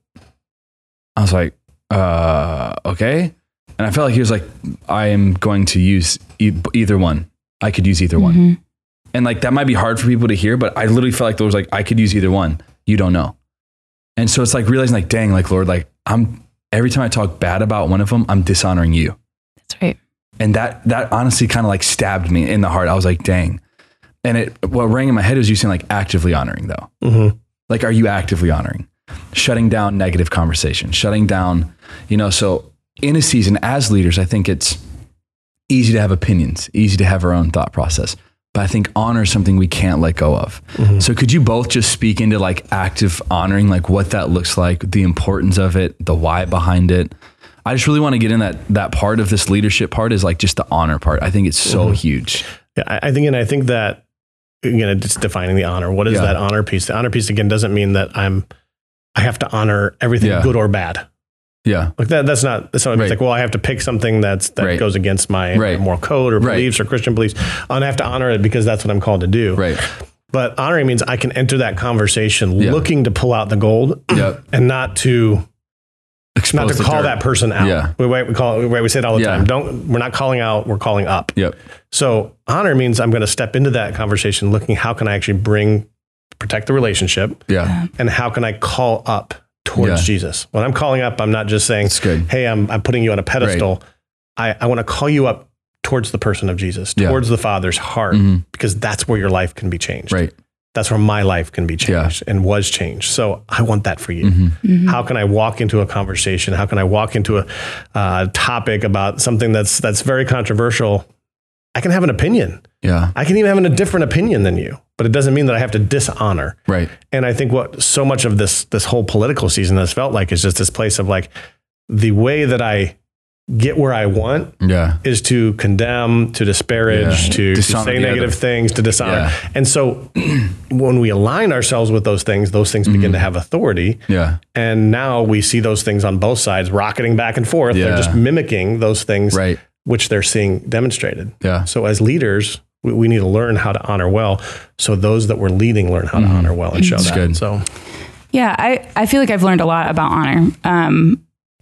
I was like, uh, okay. And I felt like he was like, I am going to use e- either one. I could use either Mm-hmm. one. And like, that might be hard for people to hear, but I literally felt like there was like, I could use either one. You don't know. And so it's like realizing like, dang, like Lord, like I'm, every time I talk bad about one of them, I'm dishonoring you. That's right. And that, that honestly kind of like stabbed me in the heart. I was like, dang. And it, what rang in my head was you saying like actively honoring though. Mm-hmm. Like, are you actively honoring? Shutting down negative conversation, shutting down, you know, so in a season as leaders, I think it's easy to have opinions, easy to have our own thought process. But I think honor is something we can't let go of. Mm-hmm. So could you both just speak into like active honoring, like what that looks like, the importance of it, the why behind it? I just really want to get in that, that part of this leadership part is like just the honor part. I think it's so mm-hmm. huge. Yeah, I, I think, and I think that, again, it's defining the honor. What is yeah. that honor piece? The honor piece, again, doesn't mean that I'm, I have to honor everything yeah. good or bad. Yeah. Like that, that's not, that's not right. It's like, well, I have to pick something that's, that right. goes against my right. moral code or beliefs right. or Christian beliefs. I have to honor it because that's what I'm called to do. Right. But honoring means I can enter that conversation yeah. looking to pull out the gold yep. and not to, Expose not to call that person out. Yeah. We, we call it, we say it all the yeah. time. Don't, we're not calling out, we're calling up. Yep. So honor means I'm going to step into that conversation looking, how can I actually bring, protect the relationship? Yeah. And how can I call up towards yeah. Jesus? When I'm calling up, I'm not just saying, hey, I'm, I'm putting you on a pedestal. Right. I, I want to call you up towards the person of Jesus, towards yeah. the Father's heart, mm-hmm. because that's where your life can be changed. Right. That's where my life can be changed yeah. and was changed. So I want that for you. Mm-hmm. Mm-hmm. How can I walk into a conversation? How can I walk into a uh, topic about something that's that's very controversial? I can have an opinion. Yeah. I can even have a different opinion than you, but it doesn't mean that I have to dishonor. Right. And I think what so much of this this whole political season has felt like is just this place of like the way that I get where I want yeah. is to condemn, to disparage, yeah. to, to say negative other. things, to dishonor. Yeah. And so when we align ourselves with those things, those things mm-hmm. begin to have authority. Yeah. And now we see those things on both sides rocketing back and forth. Yeah. They're just mimicking those things, right. which they're seeing demonstrated. Yeah. So as leaders, we, we need to learn how to honor well. So those that we're leading learn how mm-hmm. to honor well and show That's that. Good. So, yeah, I, I feel like I've learned a lot about honor. Um,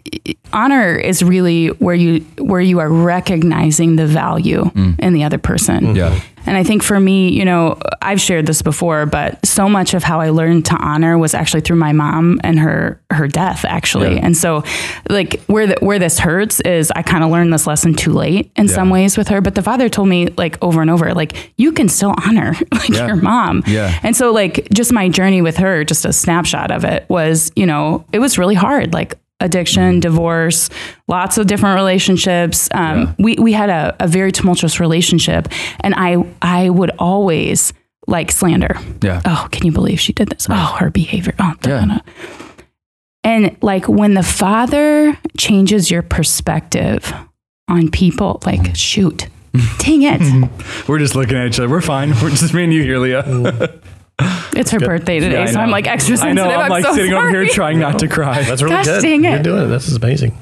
honor is really where you where you are recognizing the value mm. in the other person. Yeah. And I think for me, you know, I've shared this before, but so much of how I learned to honor was actually through my mom and her her death, actually. Yeah. And so, like, where the, where this hurts is I kind of learned this lesson too late in yeah. some ways with her. But the Father told me, like, over and over, like, you can still honor like yeah. your mom. Yeah. And so, like, just my journey with her, just a snapshot of it was, you know, it was really hard. Like, addiction, divorce, lots of different relationships. Um, yeah. We we had a, a very tumultuous relationship, and I I would always like slander. Yeah. Oh, can you believe she did this? Right. Oh, her behavior. Oh, yeah. And like when the Father changes your perspective on people, like mm-hmm. shoot, dang it. We're just looking at each other. We're fine. We're just me and you here, Leah. It's her good. birthday today, yeah, so I'm like extra sensitive. I know. I'm, I'm like so sitting sorry. over here trying not to cry. That's really Gosh, good. Dang it. You're doing it. This is amazing.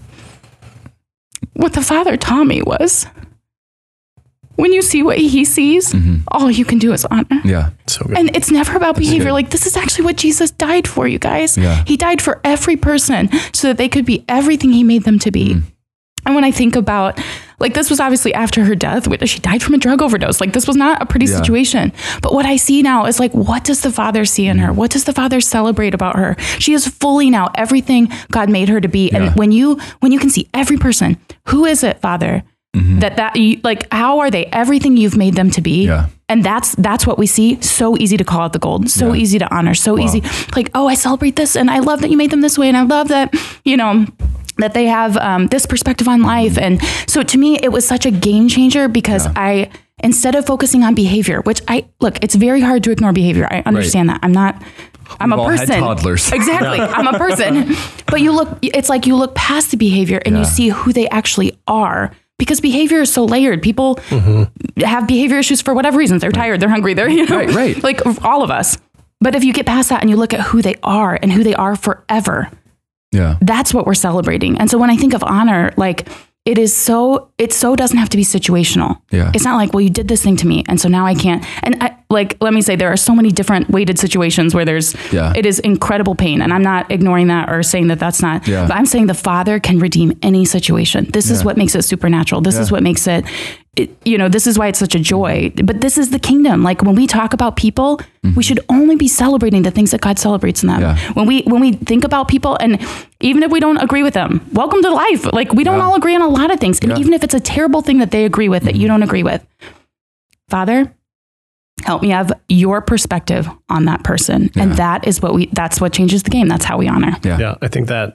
What the Father taught me was, when you see what he sees, mm-hmm. all you can do is honor. Yeah, so good. And it's never about That's behavior. good. Like, this is actually what Jesus died for, you guys. Yeah. He died for every person so that they could be everything he made them to be. Mm. And when I think about, like, this was obviously after her death. She died from a drug overdose. Like, this was not a pretty yeah. situation. But what I see now is, like, what does the Father see in her? What does the Father celebrate about her? She is fully now everything God made her to be. And yeah. when you when you can see every person, who is it, Father? Mm-hmm. That that you, like, how are they everything you've made them to be? Yeah. And that's that's what we see. So easy to call out the gold. So yeah. easy to honor. So wow. easy. Like, oh, I celebrate this, and I love that you made them this way, and I love that, you know, that they have um, this perspective on life. And so to me, it was such a game changer because yeah. I, instead of focusing on behavior, which I, look, it's very hard to ignore behavior. I understand right. that. I'm not, I'm We've a all person. Had toddlers. Exactly. I'm a person. But you look, it's like you look past the behavior and yeah. you see who they actually are. Because behavior is so layered. People mm-hmm. have behavior issues for whatever reasons. They're tired, they're hungry, they're, you know, right, right. like all of us. But if you get past that and you look at who they are and who they are forever, yeah, that's what we're celebrating. And so when I think of honor, like it is so, it so doesn't have to be situational. Yeah. It's not like, well, you did this thing to me, and so now I can't. And I, like, let me say, there are so many different weighted situations where there's, Yeah. it is incredible pain. And I'm not ignoring that or saying that that's not, Yeah. but I'm saying the Father can redeem any situation. This is Yeah. what makes it supernatural. This Yeah. is what makes it, it, you know, this is why it's such a joy. But this is the kingdom. Like when we talk about people, mm-hmm. we should only be celebrating the things that God celebrates in them. Yeah. When we, when we think about people, and even if we don't agree with them, welcome to life. Like we don't Yeah. all agree on a lot of things. And Yeah. even if it's a terrible thing that they agree with, that you don't agree with, Father, help me have your perspective on that person. Yeah. And that is what we, that's what changes the game. That's how we honor. Yeah. Yeah, I think that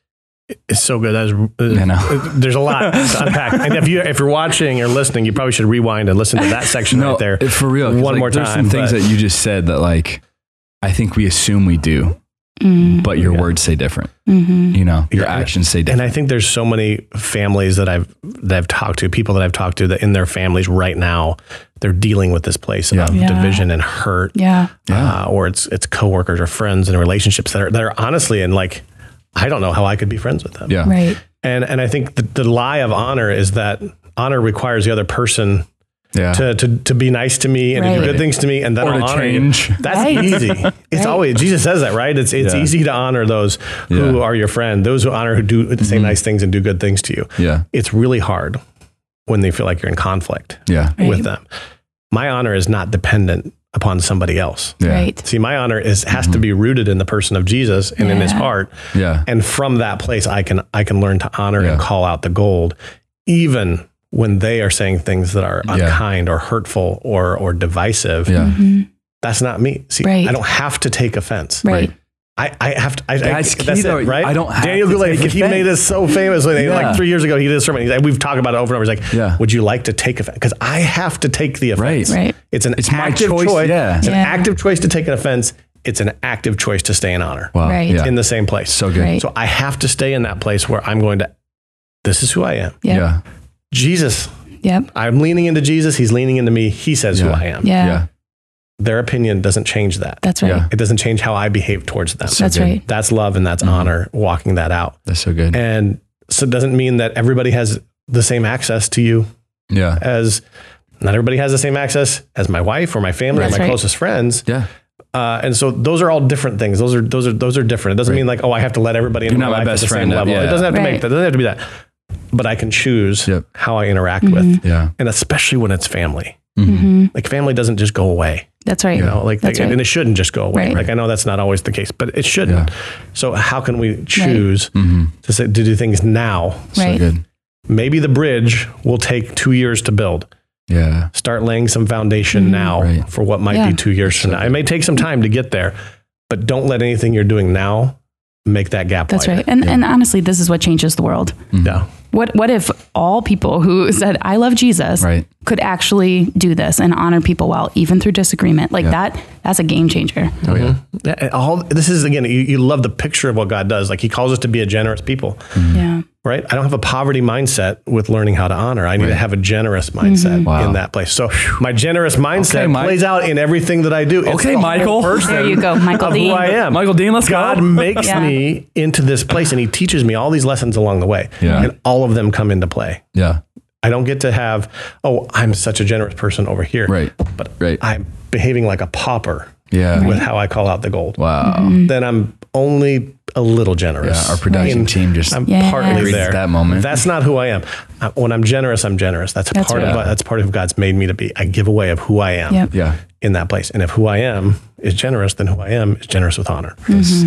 is so good. That is, I know. There's a lot to unpack. And if you if you're watching or listening, you probably should rewind and listen to that section No, right there. it- for real. 'cause, One like, more there's time, some things but- that you just said that like, I think we assume we do, Mm, but your Yeah. words say different. mm-hmm. You know, your Yeah. actions say And different. I think there's so many families that I've that I've talked to, people that I've talked to that in their families right now, they're dealing with this place Yeah. of Yeah. division and hurt. Yeah. Uh, or it's it's coworkers or friends and relationships that are that are honestly in like, I don't know how I could be friends with them. yeah. Right. And and I think the, the lie of honor is that honor requires the other person Yeah. to to to be nice to me and to Right. do good things to me, and then Or I'll to honor change. you. That's Right. easy. It's Right. always Jesus says that, right? It's it's Yeah. easy to honor those who Yeah. are your friend, those who honor who do say Mhm. nice things and do good things to you. Yeah. It's really hard when they feel like you're in conflict Yeah. Right. with them. My honor is not dependent upon somebody else. Yeah. Right. See, my honor is has to be rooted in the person of Jesus and in his Yeah. heart. Yeah. And from that place, I can I can learn to honor Yeah. and call out the gold, even when they are saying things that are Yeah. unkind or hurtful or or divisive. Yeah. Mhm. That's not me. See, Right. I don't have to take offense. Right. I, I have to. I, That's I, key, that's though. it, right? I don't have Daniel to Goulet, take he made offense. this so famous. Like, Yeah. like three years ago, he did a sermon. He's like, we've talked about it over and over. He's like, Yeah. would you like to take offense? Because I have to take the offense. Right. It's an It's my active choice, choice. yeah. It's Yeah. an active choice to take an offense. It's an active choice to stay in honor Wow. Right. Yeah. in the same place. So good. Right. So I have to stay in that place where I'm going to, this is who I am. Yep. Yeah. Jesus, Yep. I'm leaning into Jesus. He's leaning into me. He says who Yeah. I am. Yeah. Yeah. Their opinion doesn't change that. That's right. Yeah. It doesn't change how I behave towards them. So That's good. right. That's love and that's honor, walking that out. That's so good. And so it doesn't mean that everybody has the same access to you Yeah. as, not everybody has the same access as my wife or my family That's or my right. closest friends. Yeah. Uh, and so those are all different things. Those are those are those are different. It doesn't Right. mean like, oh, I have to let everybody in You're my not my life best at the friend. same level. Yeah. It doesn't have to Right. make that. It doesn't have to be that. But I can choose Yep. how I interact Mhm. with, Yeah. and especially when it's family. Mhm. hmm Like family doesn't just go away. That's right. You know, like That's they, right. and it shouldn't just go away. Right. Like I know that's not always the case, but it shouldn't. Yeah. So how can we choose Mhm. to say, to do things now? So Right. good. Maybe the bridge will take two years to build. Yeah. Start laying some foundation Mhm. now Right. for what might Yeah. be two years from now. It may take some time to get there, but don't let anything you're doing now make that gap. That's wider. right. And Yeah. and honestly, this is what changes the world. Mhm. Yeah. What what if all people who said I love Jesus Right. could actually do this and honor people well, even through disagreement? Like Yeah. that, that's a game changer. Oh yeah. Yeah, and all this is again, you, you love the picture of what God does. Like He calls us to be a generous people, Yeah. right? I don't have a poverty mindset with learning how to honor. I need Right. to have a generous mindset Wow. in that place. So my generous mindset Okay, Mike. plays out in everything that I do. It's Okay, the whole Michael. person There you go, Michael of Dean. who I am. Michael Dean, let's God go. makes Yeah. me into this place, and He teaches me all these lessons along the way, Yeah. and all of them come into play. Yeah. I don't get to have, oh, I'm such a generous person over here, Right. but Right. I'm behaving like a pauper Yeah. with how I call out the gold. Wow. Then I'm only a little generous. Yeah. Our production And team just I'm Yes. partly agrees there. at that moment. That's not who I am. Uh, When I'm generous, I'm generous. That's, That's part right. of what, that's part of who God's made me to be. I give away of who I am Yep. yeah. in that place. And if who I am is generous, then who I am is generous with honor.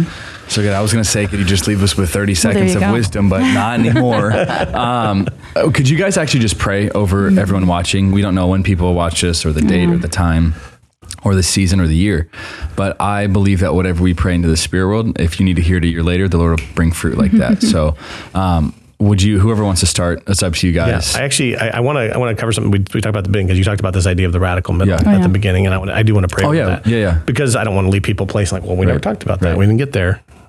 So good. I was going to say, could you just leave us with thirty seconds you of go. wisdom, but not anymore. um, oh, could you guys actually just pray over everyone watching? We don't know when people watch this or the date or the time or the season or the year, but I believe that whatever we pray into the spirit world, if you need to hear it a year later, the Lord will bring fruit like that. So, um, would you, whoever wants to start, it's up to you Yeah, guys. I actually, I want to, I want to cover something we, we talked about at the beginning, because you talked about this idea of the radical middle Yeah. at Oh, yeah. the beginning, and I, wanna, I do want to pray Oh, over yeah. that. Yeah, yeah. Because I don't want to leave people a place like, well, we never Right. talked about that. Right. We didn't get there.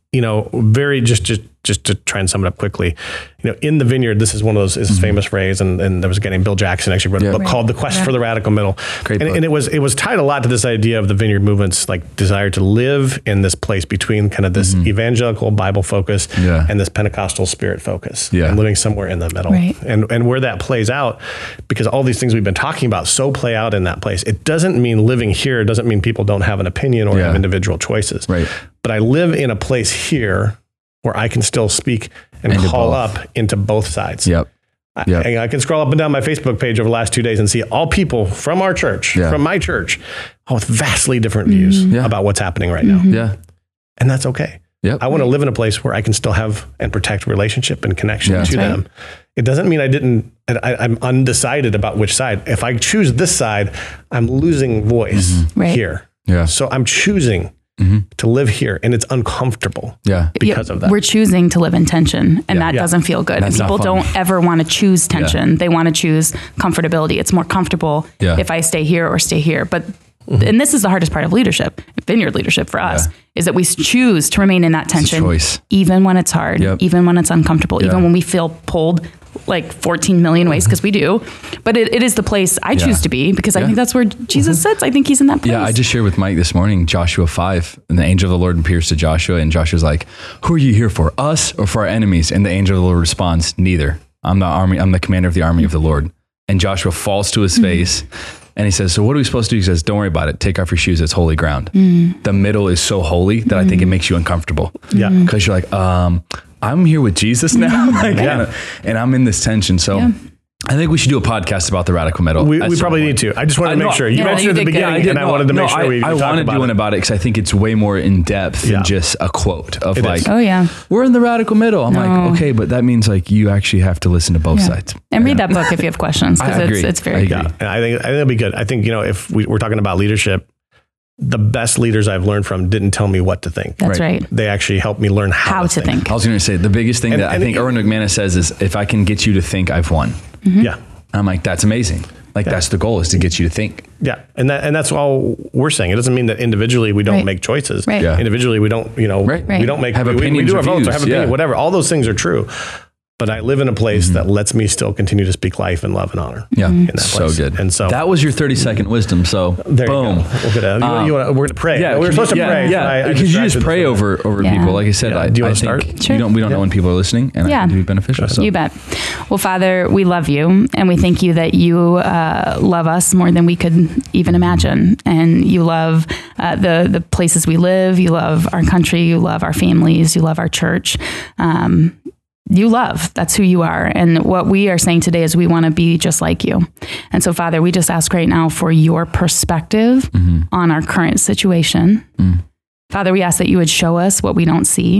you know, very just just just to try and sum it up quickly, you know, in the vineyard, this is one of those is mm-hmm. famous phrase, and, and there was a guy named Bill Jackson actually wrote yeah. a book right. called The Quest yeah. for the Radical Middle. Great and, and it was it was tied a lot to this idea of the vineyard movement's like desire to live in this place between kind of this mm-hmm. evangelical Bible focus yeah. and this Pentecostal spirit focus, yeah. and living somewhere in the middle. Right. And and where that plays out, because all these things we've been talking about so play out in that place. It doesn't mean living here doesn't mean people don't have an opinion or yeah. have individual choices. Right. But I live in a place here where I can still speak and, and call up into both sides. Yep. Yep. I, I can scroll up and down my Facebook page over the last two days and see all people from our church, yeah. from my church, all with vastly different mm-hmm. views yeah. about what's happening right mm-hmm. now. Yeah. And that's okay. Yep. I want to live in a place where I can still have and protect relationship and connection yeah. to right. them. It doesn't mean I didn't, I, I'm undecided about which side. If I choose this side, I'm losing voice mm-hmm. right. here. Yeah. So I'm choosing Mm-hmm. to live here, and it's uncomfortable yeah. because yeah, of that. We're choosing to live in tension, and yeah. that yeah. doesn't feel good. That's People don't ever want to choose tension. Yeah. They want to choose comfortability. It's more comfortable yeah. if I stay here or stay here. But mm-hmm. and this is the hardest part of leadership, vineyard leadership for us, yeah. is that we choose to remain in that tension, even when it's hard, yep. even when it's uncomfortable, yeah. even when we feel pulled like fourteen million ways, because we do. But it, it is the place I choose yeah. to be, because I yeah. think that's where Jesus mm-hmm. sits. I think he's in that place. Yeah, I just shared with Mike this morning, Joshua five, and the angel of the Lord appears to Joshua, and Joshua's like, who are you here for, us or for our enemies? And the angel of the Lord responds, neither. I'm the army. I'm the commander of the army of the Lord. And Joshua falls to his mm-hmm. face, and he says, so what are we supposed to do? He says, don't worry about it. Take off your shoes. It's holy ground. Mm-hmm. The middle is so holy that mm-hmm. I think it makes you uncomfortable. Yeah. Because you're like, um, I'm here with Jesus now, like, yeah. and I'm in this tension. So yeah. I think we should do a podcast about the radical middle. We, we probably need to. I just wanted to make sure. You yeah, mentioned you at the beginning, yeah, I and I wanted to make no, sure I, we, we I talk wanted about doing it. about it because I think it's way more in depth yeah. than just a quote of it like, is. oh yeah, we're in the radical middle. I'm no. like, okay, but that means like you actually have to listen to both yeah. sides. And read that book if you have questions, because it's, it's very I good. agree. Yeah. I think, I think it'll be good. I think, you know, if we, we're talking about leadership, the best leaders I've learned from didn't tell me what to think. That's right. right. They actually helped me learn how, how to, to think. think. I was going to say the biggest thing and, that and I think it, Erwin McManus says is, if I can get you to think, I've won. Mm-hmm. Yeah. I'm like, that's amazing. Like yeah. that's the goal, is to get you to think. Yeah. And that, and that's all we're saying. It doesn't mean that individually we don't right. make choices. Right. Yeah. Individually we don't, you know, right. we don't make, have we, opinions, we do or have votes views. or have opinion, yeah. whatever. All those things are true. But I live in a place mm-hmm. that lets me still continue to speak life and love and honor. Yeah, in that so place. good. And so that was your thirty second wisdom. So there boom. You go. We're gonna, um, you wanna, we're going to pray. Yeah, we were supposed to yeah, pray. Yeah, I, I because you just pray over over yeah. people. Like I said, yeah. I, do you I want to think start? Sure. you don't. We don't yeah. know when people are listening, and yeah. it can be beneficial. So. You bet. Well, Father, we love you, and we thank you that you uh, love us more than we could even imagine, and you love uh, the the places we live. You love our country. You love our families. You love our church. Um, You love, that's who you are. And what we are saying today is we want to be just like you. And so, Father, we just ask right now for your perspective mm-hmm. on our current situation. Mm. Father, we ask that you would show us what we don't see.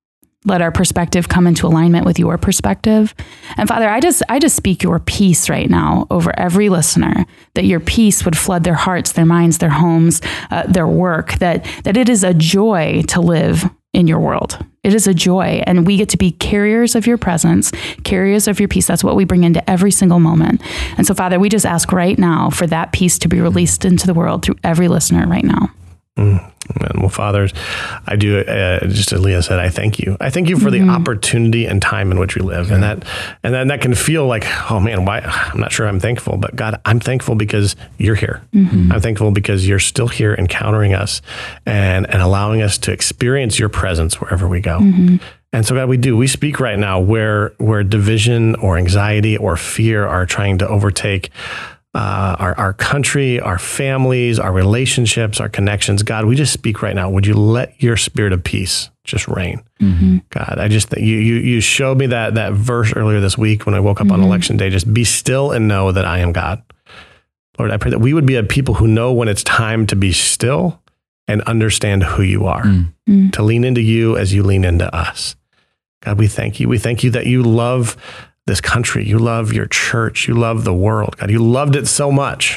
Let our perspective come into alignment with your perspective. And Father, I just I just speak your peace right now over every listener, that your peace would flood their hearts, their minds, their homes, uh, their work, that that it is a joy to live in your world. It is a joy, and we get to be carriers of your presence, carriers of your peace. That's what we bring into every single moment. And so, Father, we just ask right now for that peace to be released into the world through every listener right now. Mm. Well, fathers, I do, uh, just as Leah said, I thank you. I thank you for mm-hmm. the opportunity and time in which we live. Yeah. And that, and then that can feel like, oh man, why? I'm not sure I'm thankful, but God, I'm thankful because you're here. Mm-hmm. I'm thankful because you're still here encountering us and, and allowing us to experience your presence wherever we go. Mm-hmm. And so, God, we do. We speak right now where, where division or anxiety or fear are trying to overtake Uh, our, our country, our families, our relationships, our connections. God, we just speak right now. Would you let your spirit of peace just reign? Mm-hmm. God, I just, you, you, you showed me that, that verse earlier this week when I woke up mm-hmm. on election day, just be still and know that I am God. Lord, I pray that we would be a people who know when it's time to be still and understand who you are, mm-hmm. to lean into you as you lean into us. God, we thank you. We thank you that you love this country, you love your church, you love the world. God, you loved it so much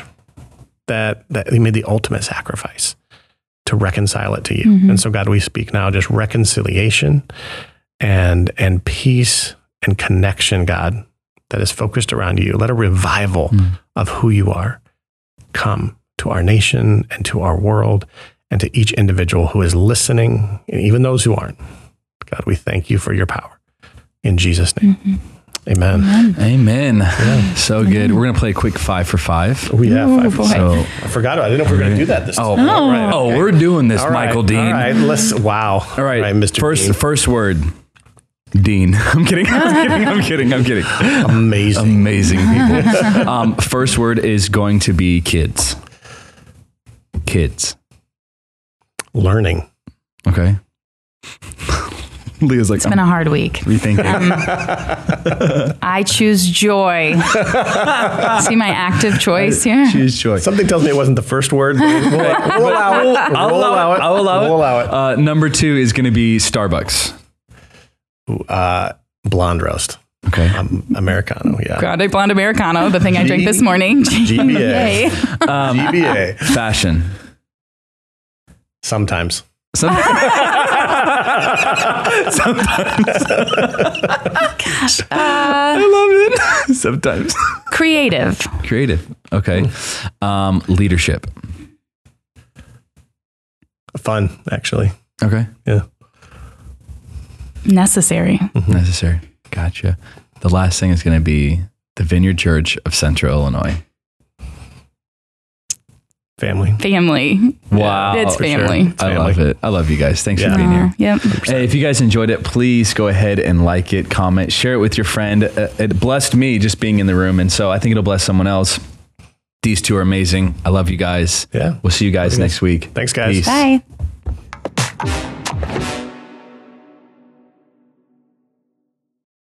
that, that you made the ultimate sacrifice to reconcile it to you. Mm-hmm. And so, God, we speak now just reconciliation and, and peace and connection, God, that is focused around you. Let a revival mm. of who you are come to our nation and to our world and to each individual who is listening, and even those who aren't. God, we thank you for your power. In Jesus' name. Mm-hmm. Amen. Amen. Amen. Yeah. So good. We're going to play a quick five for five. Oh, yeah. Ooh, Five for boy. five. So, I forgot. I didn't know if we were going to do that this oh, time. Oh. Right, oh, okay. we're doing this, All right, Michael Dean. All right. Let's, wow. All right. All right, Mister First, Dean. first word, Dean. I'm kidding. I'm kidding. I'm kidding. I'm kidding. Amazing. Amazing people. um, first word is going to be kids. Kids. Learning. Okay. Leah's like, It's been a hard week. rethinking. Um, I choose joy. See my active choice here? Choose joy. Something tells me it wasn't the first word. But we'll, we'll allow it. We'll I'll allow it. I'll allow We'll it. allow it. Uh, number two is going to be Starbucks. Uh, blonde roast. Okay. Um, Americano. Yeah. Grande Blonde Americano, the thing I drank this morning. G B A. Yay. Um, G B A. fashion. Sometimes. Some- Sometimes. Uh, I love it. Sometimes. creative. Creative. Okay. Um, leadership. Fun, actually. Okay. Yeah. Necessary. Necessary. Gotcha. The last thing is going to be the Vineyard Church of Central Illinois. Family. Family. Wow. It's for sure. family. It's I family. love it. I love you guys. Thanks Yeah. for being here. Uh, yep. Hey, if you guys enjoyed it, please go ahead and like it, comment, share it with your friend. Uh, It blessed me just being in the room, and so I think it'll bless someone else. These two are amazing. I love you guys. Yeah. We'll see you guys next week. Thanks, guys. Peace. Bye.